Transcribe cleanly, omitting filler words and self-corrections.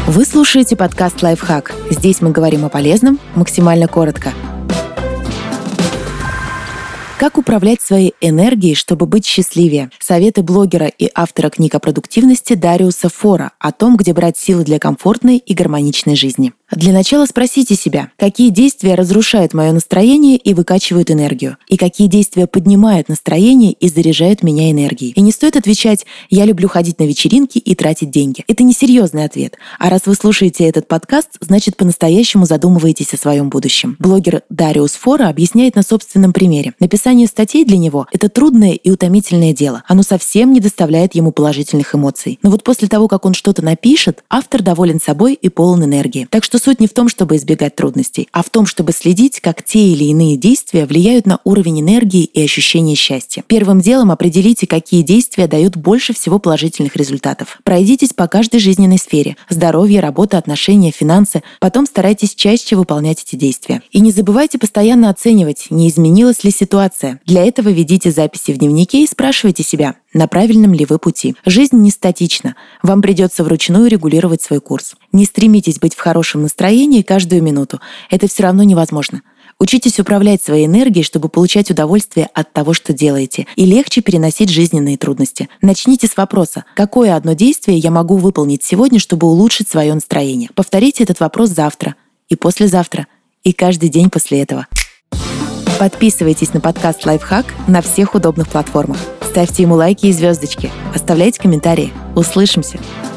Вы слушаете подкаст «Лайфхак». Здесь мы говорим о полезном максимально коротко. Как управлять своей энергией, чтобы быть счастливее? Советы блогера и автора книг о продуктивности Дариуса Фора о том, где брать силы для комфортной и гармоничной жизни. Для начала спросите себя, какие действия разрушают мое настроение и выкачивают энергию, и какие действия поднимают настроение и заряжают меня энергией. И не стоит отвечать «я люблю ходить на вечеринки и тратить деньги». Это несерьезный ответ. А раз вы слушаете этот подкаст, значит, по-настоящему задумываетесь о своем будущем. Блогер Дариус Фора объясняет на собственном примере. Написание статей для него — это трудное и утомительное дело. Оно совсем не доставляет ему положительных эмоций. Но вот после того, как он что-то напишет, автор доволен собой и полон энергии. Так что суть не в том, чтобы избегать трудностей, а в том, чтобы следить, как те или иные действия влияют на уровень энергии и ощущение счастья. Первым делом определите, какие действия дают больше всего положительных результатов. Пройдитесь по каждой жизненной сфере – здоровье, работа, отношения, финансы. Потом старайтесь чаще выполнять эти действия. И не забывайте постоянно оценивать, не изменилась ли ситуация. Для этого ведите записи в дневнике и спрашивайте себя, на правильном ли вы пути. Жизнь не статична. Вам придется вручную регулировать свой курс. Не стремитесь быть в хорошем настроении каждую минуту. Это все равно невозможно. Учитесь управлять своей энергией, чтобы получать удовольствие от того, что делаете, и легче переносить жизненные трудности. Начните с вопроса: какое одно действие я могу выполнить сегодня, чтобы улучшить свое настроение? Повторите этот вопрос завтра, и послезавтра, и каждый день после этого. Подписывайтесь на подкаст «Лайфхак» на всех удобных платформах. Ставьте ему лайки и звездочки. Оставляйте комментарии. Услышимся!